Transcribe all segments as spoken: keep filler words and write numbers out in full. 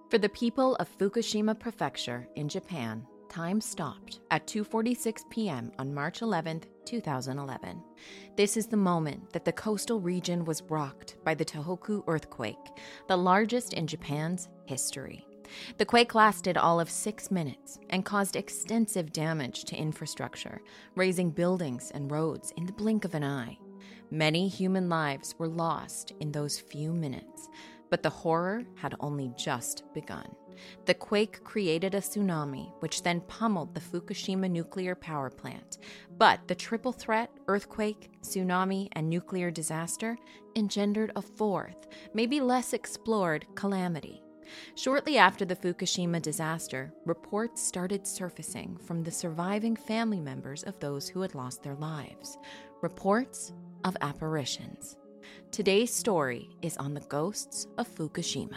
For the people of Fukushima Prefecture in Japan, time stopped at two forty-six p.m. on March eleventh, two thousand eleven. This is the moment that the coastal region was rocked by the Tohoku earthquake, the largest in Japan's history. The quake lasted all of six minutes and caused extensive damage to infrastructure, razing buildings and roads in the blink of an eye. Many human lives were lost in those few minutes, but the horror had only just begun. The quake created a tsunami, which then pummeled the Fukushima nuclear power plant. But the triple threat, earthquake, tsunami, and nuclear disaster, engendered a fourth, maybe less explored, calamity. Shortly after the Fukushima disaster, reports started surfacing from the surviving family members of those who had lost their lives. Reports of apparitions. Today's story is on the ghosts of Fukushima.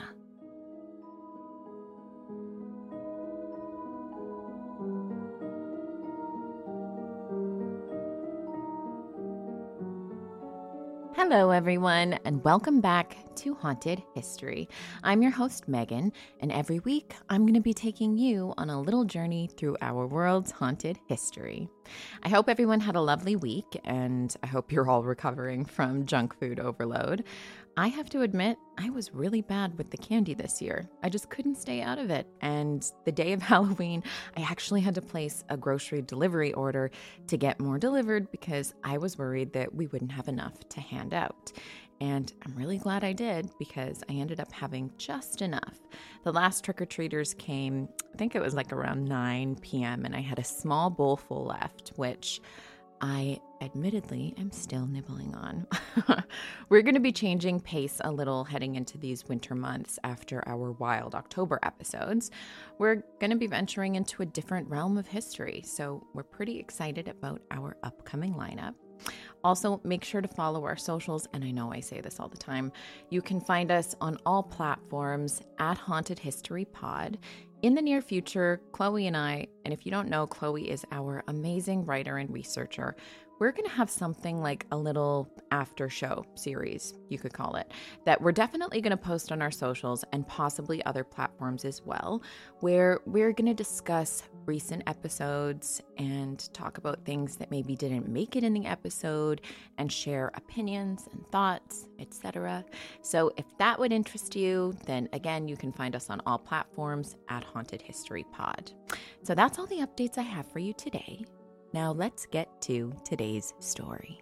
Hello, everyone, and welcome back to Haunted History. I'm your host, Megan, and every week I'm going to be taking you on a little journey through our world's haunted history. I hope everyone had a lovely week, and I hope you're all recovering from junk food overload. I have to admit, I was really bad with the candy this year. I just couldn't stay out of it. And the day of Halloween, I actually had to place a grocery delivery order to get more delivered because I was worried that we wouldn't have enough to hand out. And I'm really glad I did because I ended up having just enough. The last trick-or-treaters came, I think it was like around nine p.m. and I had a small bowl full left, which I admittedly am still nibbling on. We're going to be changing pace a little heading into these winter months after our wild October episodes. We're going to be venturing into a different realm of history, so we're pretty excited about our upcoming lineup. Also, make sure to follow our socials, and I know I say this all the time. You can find us on all platforms at Haunted History Pod. In the near future, Chloe and I, and if you don't know, Chloe is our amazing writer and researcher, we're going to have something like a little after show series, you could call it, that we're definitely going to post on our socials and possibly other platforms as well, where we're going to discuss recent episodes and talk about things that maybe didn't make it in the episode and share opinions and thoughts, et cetera. So if that would interest you, then again, you can find us on all platforms at Haunted History Pod. So that's all the updates I have for you today. Now let's get to today's story.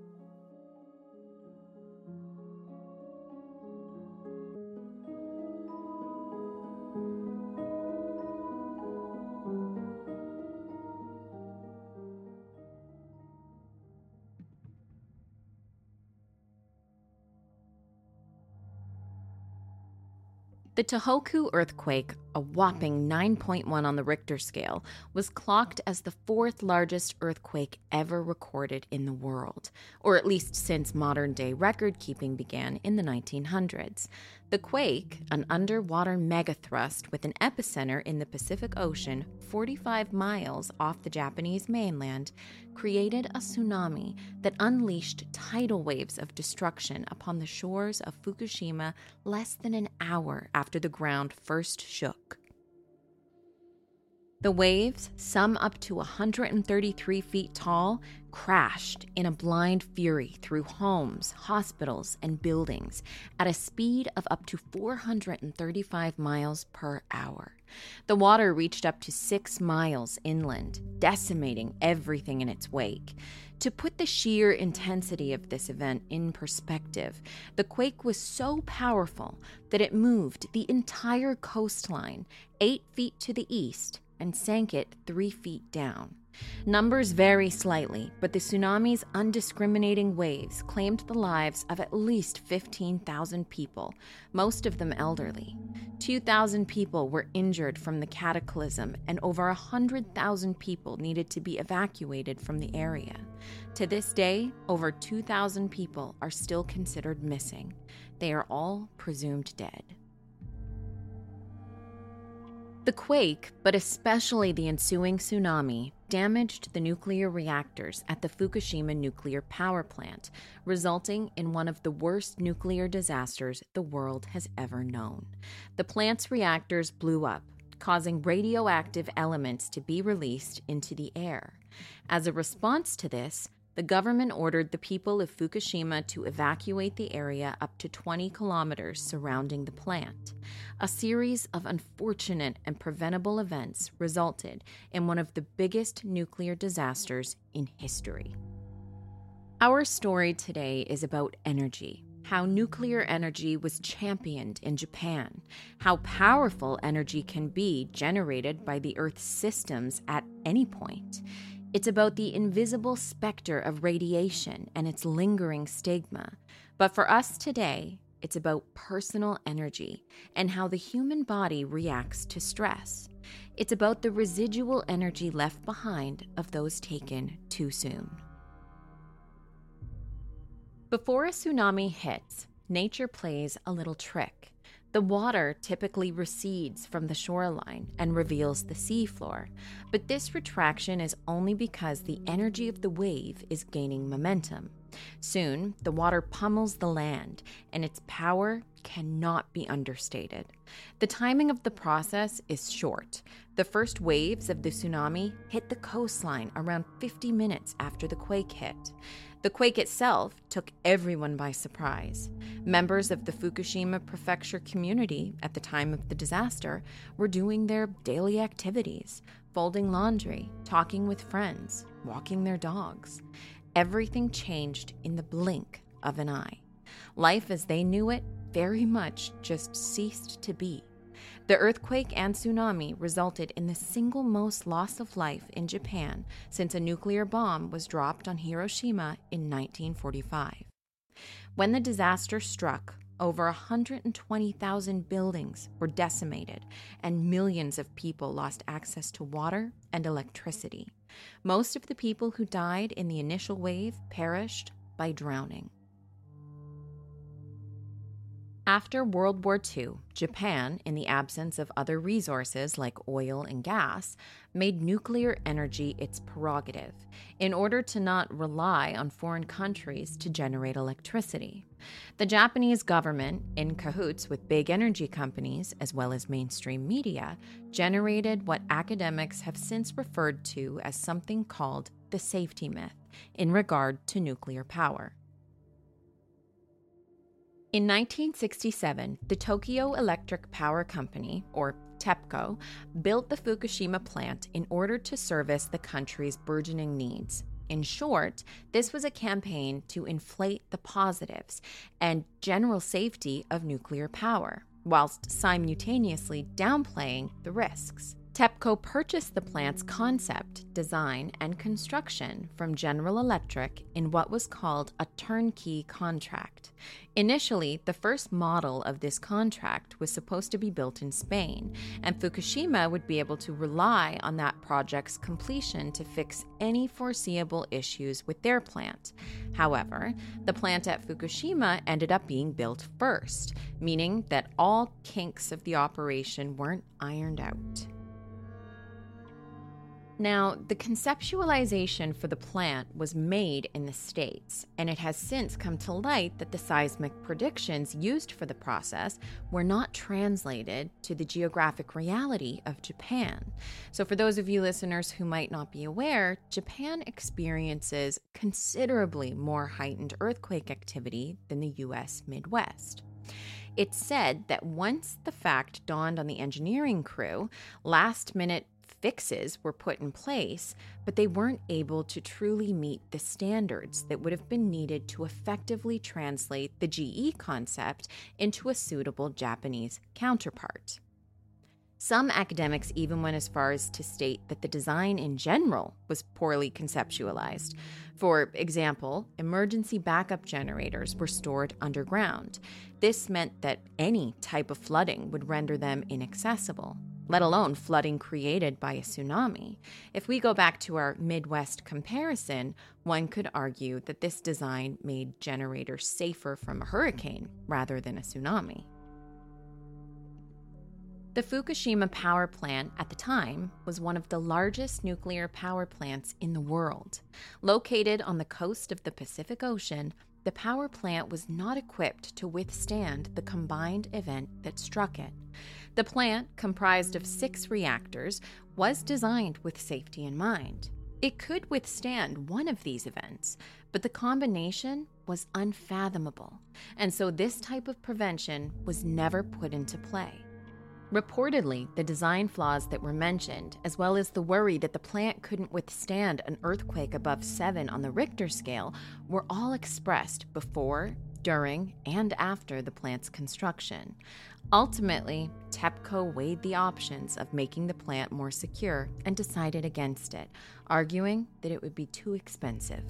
The Tohoku earthquake, a whopping nine point one on the Richter scale, was clocked as the fourth largest earthquake ever recorded in the world, or at least since modern-day record-keeping began in the nineteen hundreds. The quake, an underwater megathrust with an epicenter in the Pacific Ocean forty-five miles off the Japanese mainland, created a tsunami that unleashed tidal waves of destruction upon the shores of Fukushima less than an hour after the ground first shook. The waves, some up to one hundred thirty-three feet tall, crashed in a blind fury through homes, hospitals, and buildings at a speed of up to four hundred thirty-five miles per hour. The water reached up to six miles inland, decimating everything in its wake. To put the sheer intensity of this event in perspective, the quake was so powerful that it moved the entire coastline eight feet to the east and sank it three feet down. Numbers vary slightly, but the tsunami's undiscriminating waves claimed the lives of at least fifteen thousand people, most of them elderly. two thousand people were injured from the cataclysm, and over one hundred thousand people needed to be evacuated from the area. To this day, over two thousand people are still considered missing. They are all presumed dead. The quake, but especially the ensuing tsunami, damaged the nuclear reactors at the Fukushima nuclear power plant, resulting in one of the worst nuclear disasters the world has ever known. The plant's reactors blew up, causing radioactive elements to be released into the air. As a response to this, the government ordered the people of Fukushima to evacuate the area up to twenty kilometers surrounding the plant. A series of unfortunate and preventable events resulted in one of the biggest nuclear disasters in history. Our story today is about energy, how nuclear energy was championed in Japan, how powerful energy can be generated by the Earth's systems at any point. It's about the invisible specter of radiation and its lingering stigma. But for us today, it's about personal energy and how the human body reacts to stress. It's about the residual energy left behind of those taken too soon. Before a tsunami hits, nature plays a little trick. The water typically recedes from the shoreline and reveals the seafloor, but this retraction is only because the energy of the wave is gaining momentum. Soon, the water pummels the land, and its power cannot be understated. The timing of the process is short. The first waves of the tsunami hit the coastline around fifty minutes after the quake hit. The quake itself took everyone by surprise. Members of the Fukushima prefecture community at the time of the disaster were doing their daily activities, folding laundry, talking with friends, walking their dogs. Everything changed in the blink of an eye. Life as they knew it very much just ceased to be. The earthquake and tsunami resulted in the single most loss of life in Japan since a nuclear bomb was dropped on Hiroshima in nineteen forty-five. When the disaster struck, over one hundred twenty thousand buildings were decimated and millions of people lost access to water and electricity. Most of the people who died in the initial wave perished by drowning. After World War Two, Japan, in the absence of other resources like oil and gas, made nuclear energy its prerogative in order to not rely on foreign countries to generate electricity. The Japanese government, in cahoots with big energy companies as well as mainstream media, generated what academics have since referred to as something called the safety myth in regard to nuclear power. In nineteen sixty-seven, the Tokyo Electric Power Company, or TEPCO, built the Fukushima plant in order to service the country's burgeoning needs. In short, this was a campaign to inflate the positives and general safety of nuclear power, whilst simultaneously downplaying the risks. TEPCO purchased the plant's concept, design, and construction from General Electric in what was called a turnkey contract. Initially, the first model of this contract was supposed to be built in Spain, and Fukushima would be able to rely on that project's completion to fix any foreseeable issues with their plant. However, the plant at Fukushima ended up being built first, meaning that all kinks of the operation weren't ironed out. Now, the conceptualization for the plant was made in the States, and it has since come to light that the seismic predictions used for the process were not translated to the geographic reality of Japan. So for those of you listeners who might not be aware, Japan experiences considerably more heightened earthquake activity than the U S Midwest. It's said that once the fact dawned on the engineering crew, last-minute fixes were put in place, but they weren't able to truly meet the standards that would have been needed to effectively translate the G E concept into a suitable Japanese counterpart. Some academics even went as far as to state that the design in general was poorly conceptualized. For example, emergency backup generators were stored underground. This meant that any type of flooding would render them inaccessible, let alone flooding created by a tsunami. If we go back to our Midwest comparison, one could argue that this design made generators safer from a hurricane rather than a tsunami. The Fukushima power plant at the time was one of the largest nuclear power plants in the world. Located on the coast of the Pacific Ocean, the power plant was not equipped to withstand the combined event that struck it. The plant, comprised of six reactors, was designed with safety in mind. It could withstand one of these events, but the combination was unfathomable, and so this type of prevention was never put into play. Reportedly, the design flaws that were mentioned, as well as the worry that the plant couldn't withstand an earthquake above seven on the Richter scale, were all expressed before, during, and after the plant's construction. Ultimately, TEPCO weighed the options of making the plant more secure and decided against it, arguing that it would be too expensive.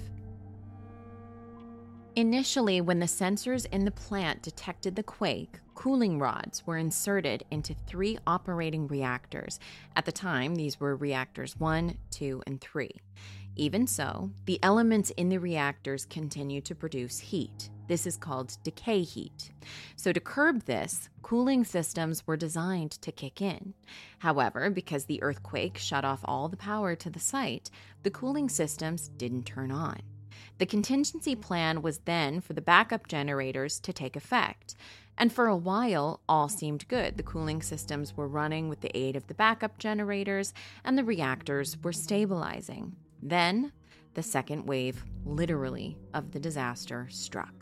Initially, when the sensors in the plant detected the quake, cooling rods were inserted into three operating reactors. At the time, these were reactors one, two, and three. Even so, the elements in the reactors continue to produce heat. This is called decay heat. So to curb this, cooling systems were designed to kick in. However, because the earthquake shut off all the power to the site, the cooling systems didn't turn on. The contingency plan was then for the backup generators to take effect. And for a while, all seemed good. The cooling systems were running with the aid of the backup generators, and the reactors were stabilizing. Then, the second wave, literally, of the disaster struck.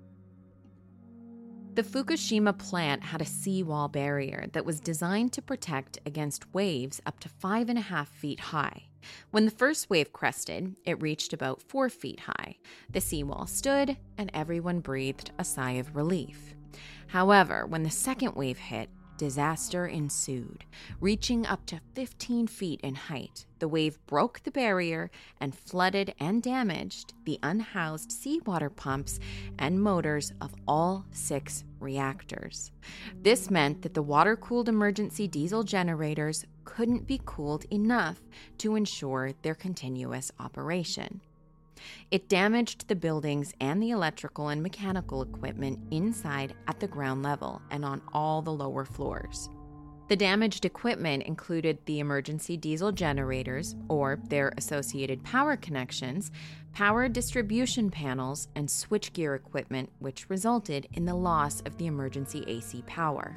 The Fukushima plant had a seawall barrier that was designed to protect against waves up to five and a half feet high. When the first wave crested, it reached about four feet high. The seawall stood, and everyone breathed a sigh of relief. However, when the second wave hit, disaster ensued. Reaching up to fifteen feet in height, the wave broke the barrier and flooded and damaged the unhoused seawater pumps and motors of all six reactors. This meant that the water-cooled emergency diesel generators couldn't be cooled enough to ensure their continuous operation. It damaged the buildings and the electrical and mechanical equipment inside at the ground level and on all the lower floors. The damaged equipment included the emergency diesel generators, or their associated power connections, power distribution panels, and switchgear equipment, which resulted in the loss of the emergency A C power.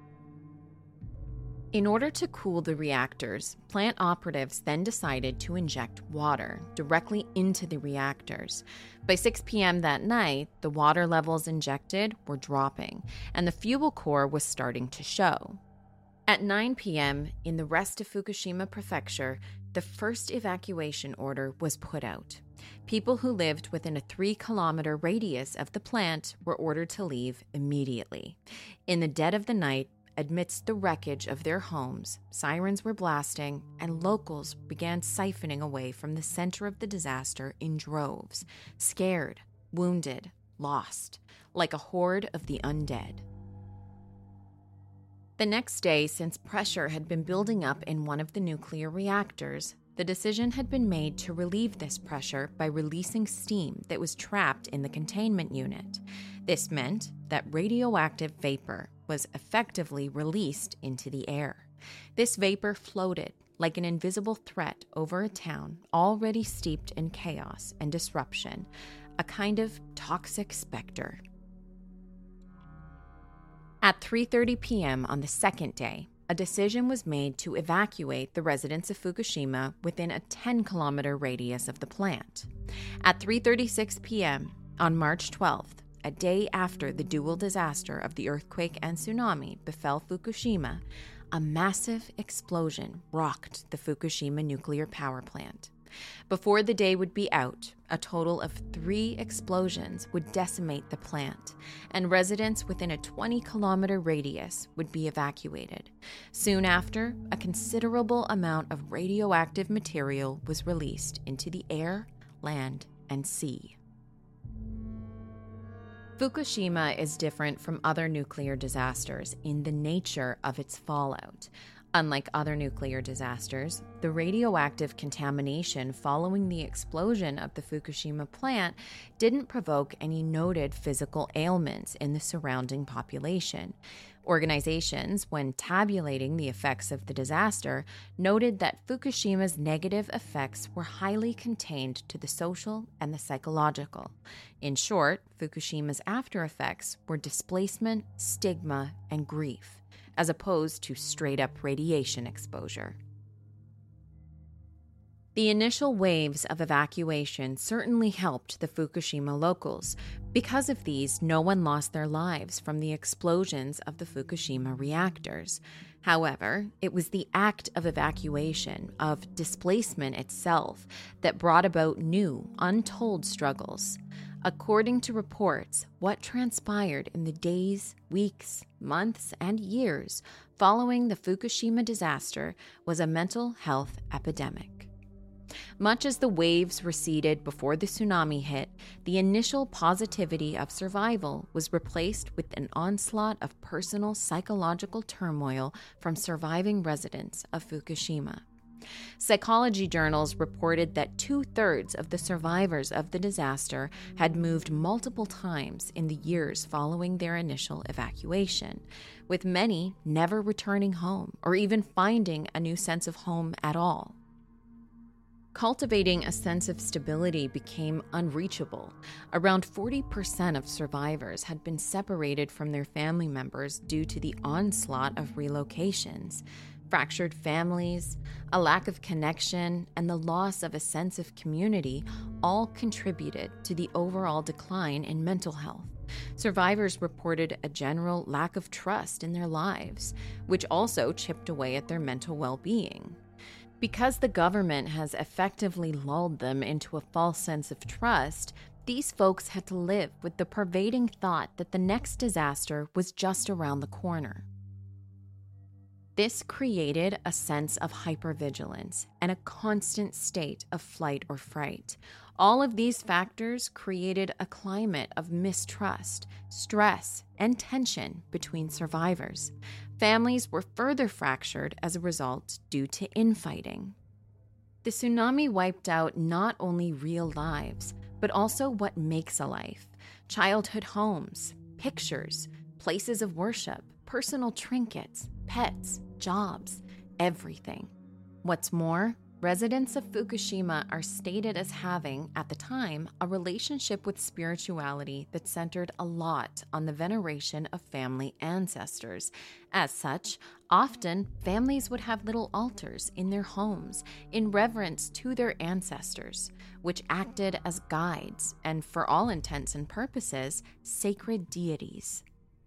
In order to cool the reactors, plant operatives then decided to inject water directly into the reactors. By six p.m. that night, the water levels injected were dropping, and the fuel core was starting to show. At nine p.m., in the rest of Fukushima Prefecture, the first evacuation order was put out. People who lived within a three-kilometer radius of the plant were ordered to leave immediately. In the dead of the night, amidst the wreckage of their homes, sirens were blasting, and locals began siphoning away from the center of the disaster in droves, scared, wounded, lost, like a horde of the undead. The next day, since pressure had been building up in one of the nuclear reactors, the decision had been made to relieve this pressure by releasing steam that was trapped in the containment unit. This meant that radioactive vapor was effectively released into the air. This vapor floated like an invisible threat over a town already steeped in chaos and disruption, a kind of toxic specter. At three thirty p.m. on the second day, a decision was made to evacuate the residents of Fukushima within a ten-kilometer radius of the plant. At three thirty-six p.m. on March twelfth, a day after the dual disaster of the earthquake and tsunami befell Fukushima, a massive explosion rocked the Fukushima nuclear power plant. Before the day would be out, a total of three explosions would decimate the plant, and residents within a twenty-kilometer radius would be evacuated. Soon after, a considerable amount of radioactive material was released into the air, land, and sea. Fukushima is different from other nuclear disasters in the nature of its fallout. Unlike other nuclear disasters, the radioactive contamination following the explosion of the Fukushima plant didn't provoke any noted physical ailments in the surrounding population. Organizations, when tabulating the effects of the disaster, noted that Fukushima's negative effects were highly contained to the social and the psychological. In short, Fukushima's after effects were displacement, stigma, and grief, as opposed to straight-up radiation exposure. The initial waves of evacuation certainly helped the Fukushima locals. Because of these, no one lost their lives from the explosions of the Fukushima reactors. However, it was the act of evacuation, of displacement itself, that brought about new, untold struggles. According to reports, what transpired in the days, weeks, months, and years following the Fukushima disaster was a mental health epidemic. Much as the waves receded before the tsunami hit, the initial positivity of survival was replaced with an onslaught of personal psychological turmoil from surviving residents of Fukushima. Psychology journals reported that two-thirds of the survivors of the disaster had moved multiple times in the years following their initial evacuation, with many never returning home or even finding a new sense of home at all. Cultivating a sense of stability became unreachable. Around forty percent of survivors had been separated from their family members due to the onslaught of relocations. Fractured families, a lack of connection, and the loss of a sense of community all contributed to the overall decline in mental health. Survivors reported a general lack of trust in their lives, which also chipped away at their mental well-being. Because the government has effectively lulled them into a false sense of trust, these folks had to live with the pervading thought that the next disaster was just around the corner. This created a sense of hypervigilance and a constant state of flight or fright. All of these factors created a climate of mistrust, stress, and tension between survivors. Families were further fractured as a result due to infighting. The tsunami wiped out not only real lives, but also what makes a life: childhood homes, pictures, places of worship, personal trinkets, pets, jobs, everything. What's more, residents of Fukushima are stated as having, at the time, a relationship with spirituality that centered a lot on the veneration of family ancestors. As such, often families would have little altars in their homes in reverence to their ancestors, which acted as guides and, for all intents and purposes, sacred deities.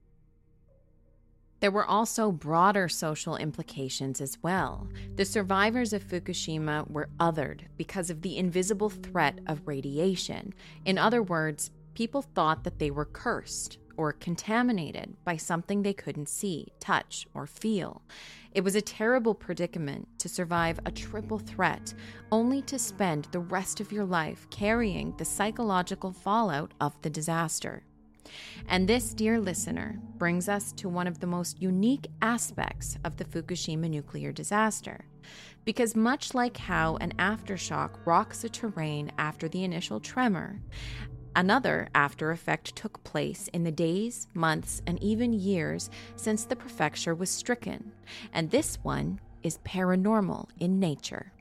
There were also broader social implications as well. The survivors of Fukushima were othered because of the invisible threat of radiation. In other words, people thought that they were cursed or contaminated by something they couldn't see, touch, or feel. It was a terrible predicament to survive a triple threat, only to spend the rest of your life carrying the psychological fallout of the disaster. And this, dear listener, brings us to one of the most unique aspects of the Fukushima nuclear disaster. Because much like how an aftershock rocks a terrain after the initial tremor, another after effect took place in the days, months, and even years since the prefecture was stricken. And this one is paranormal in nature.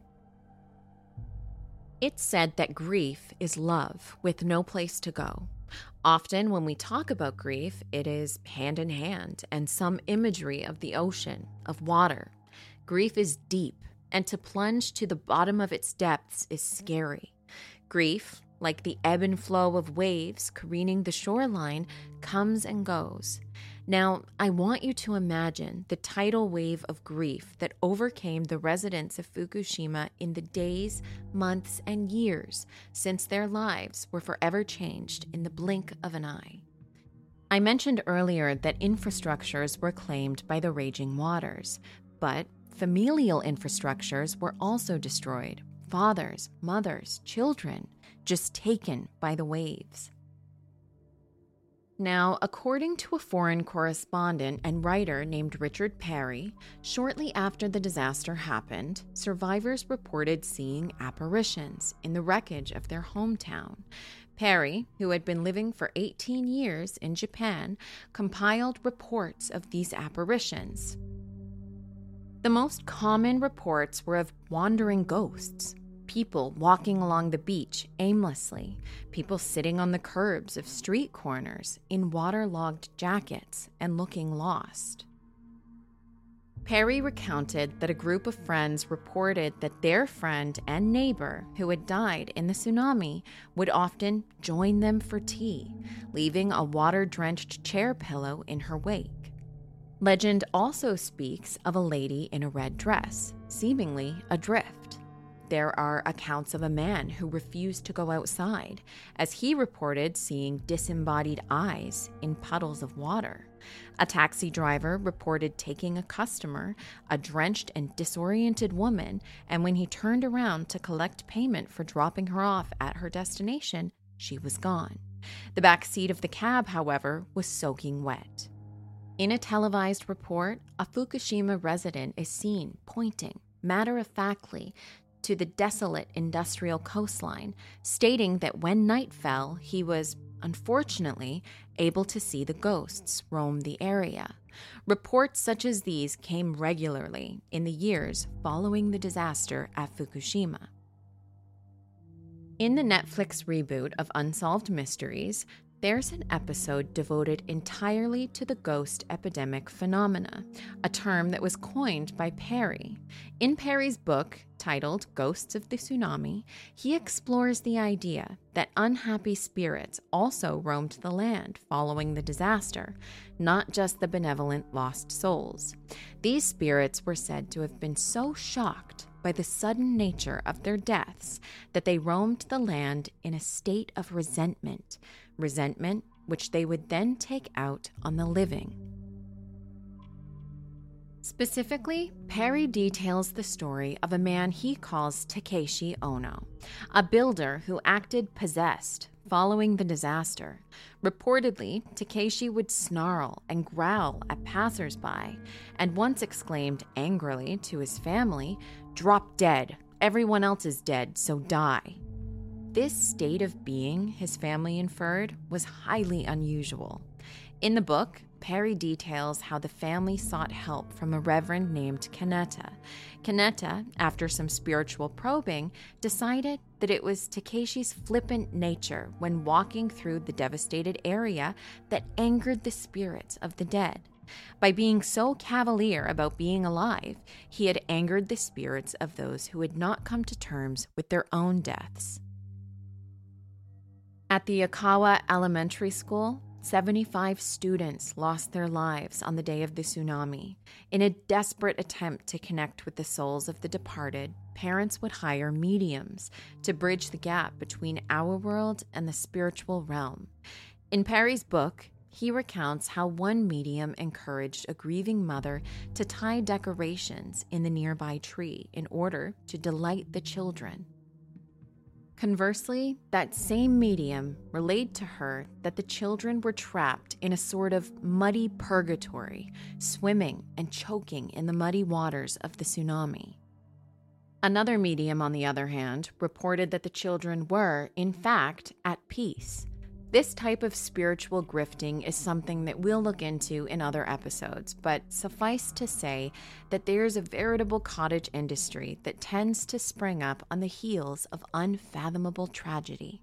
It's said that grief is love with no place to go. Often when we talk about grief, it is hand in hand and some imagery of the ocean, of water. Grief is deep, and to plunge to the bottom of its depths is scary. Grief, like the ebb and flow of waves careening the shoreline, comes and goes. Now, I want you to imagine the tidal wave of grief that overcame the residents of Fukushima in the days, months, and years since their lives were forever changed in the blink of an eye. I mentioned earlier that infrastructures were claimed by the raging waters, but familial infrastructures were also destroyed. Fathers, mothers, children, just taken by the waves. Now, according to a foreign correspondent and writer named Richard Perry, shortly after the disaster happened, survivors reported seeing apparitions in the wreckage of their hometown. Perry, who had been living for eighteen years in Japan, compiled reports of these apparitions. The most common reports were of wandering ghosts, people walking along the beach aimlessly, people sitting on the curbs of street corners in waterlogged jackets and looking lost. Perry recounted that a group of friends reported that their friend and neighbor who had died in the tsunami would often join them for tea, leaving a water-drenched chair pillow in her wake. Legend also speaks of a lady in a red dress, seemingly adrift. There are accounts of a man who refused to go outside, as he reported seeing disembodied eyes in puddles of water. A taxi driver reported taking a customer, a drenched and disoriented woman, and when he turned around to collect payment for dropping her off at her destination, she was gone. The back seat of the cab, however, was soaking wet. In a televised report, a Fukushima resident is seen pointing, matter-of-factly, to the desolate industrial coastline, stating that when night fell, he was, unfortunately, able to see the ghosts roam the area. Reports such as these came regularly in the years following the disaster at Fukushima. In the Netflix reboot of Unsolved Mysteries, there's an episode devoted entirely to the ghost epidemic phenomena, a term that was coined by Perry. In Perry's book, titled Ghosts of the Tsunami, he explores the idea that unhappy spirits also roamed the land following the disaster, not just the benevolent lost souls. These spirits were said to have been so shocked by the sudden nature of their deaths that they roamed the land in a state of resentment, resentment which they would then take out on the living. Specifically, Perry details the story of a man he calls Takeshi Ono, a builder who acted possessed following the disaster. Reportedly, Takeshi would snarl and growl at passersby, and once exclaimed angrily to his family, "Drop dead. Everyone else is dead, so die." This state of being, his family inferred, was highly unusual. In the book, Perry details how the family sought help from a reverend named Kaneta. Kaneta, after some spiritual probing, decided that it was Takeshi's flippant nature when walking through the devastated area that angered the spirits of the dead. By being so cavalier about being alive, he had angered the spirits of those who had not come to terms with their own deaths. At the Okawa Elementary School, seventy-five students lost their lives on the day of the tsunami. In a desperate attempt to connect with the souls of the departed, parents would hire mediums to bridge the gap between our world and the spiritual realm. In Perry's book, he recounts how one medium encouraged a grieving mother to tie decorations in the nearby tree in order to delight the children. Conversely, that same medium relayed to her that the children were trapped in a sort of muddy purgatory, swimming and choking in the muddy waters of the tsunami. Another medium, on the other hand, reported that the children were, in fact, at peace. This type of spiritual grifting is something that we'll look into in other episodes, but suffice to say that there's a veritable cottage industry that tends to spring up on the heels of unfathomable tragedy.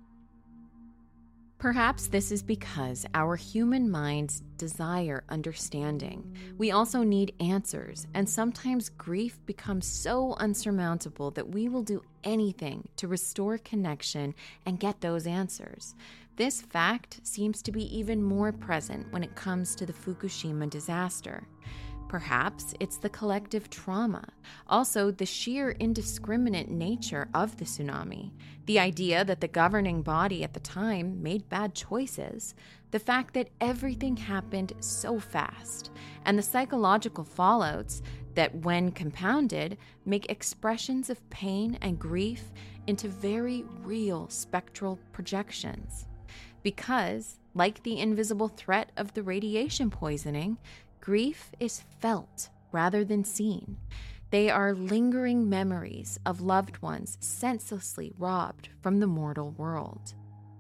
Perhaps this is because our human minds desire understanding. We also need answers, and sometimes grief becomes so unsurmountable that we will do anything to restore connection and get those answers. This fact seems to be even more present when it comes to the Fukushima disaster. Perhaps it's the collective trauma, also the sheer indiscriminate nature of the tsunami, the idea that the governing body at the time made bad choices, the fact that everything happened so fast, and the psychological fallouts that, when compounded, make expressions of pain and grief into very real spectral projections. Because, Like the invisible threat of the radiation poisoning, grief is felt rather than seen. They are lingering memories of loved ones senselessly robbed from the mortal world.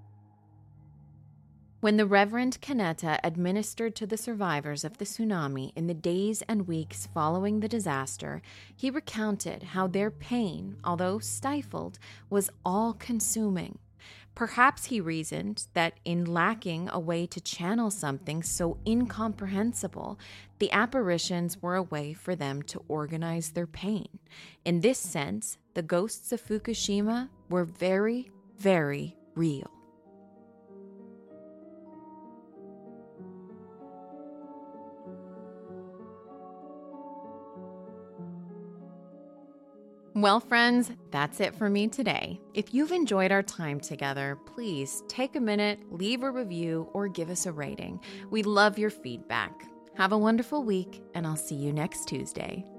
When the Reverend Kaneta administered to the survivors of the tsunami in the days and weeks following the disaster, he recounted how their pain, although stifled, was all-consuming. Perhaps he reasoned that in lacking a way to channel something so incomprehensible, the apparitions were a way for them to organize their pain. In this sense, the ghosts of Fukushima were very, very real. Well, friends, that's it for me today. If you've enjoyed our time together, please take a minute, leave a review, or give us a rating. We love your feedback. Have a wonderful week, and I'll see you next Tuesday.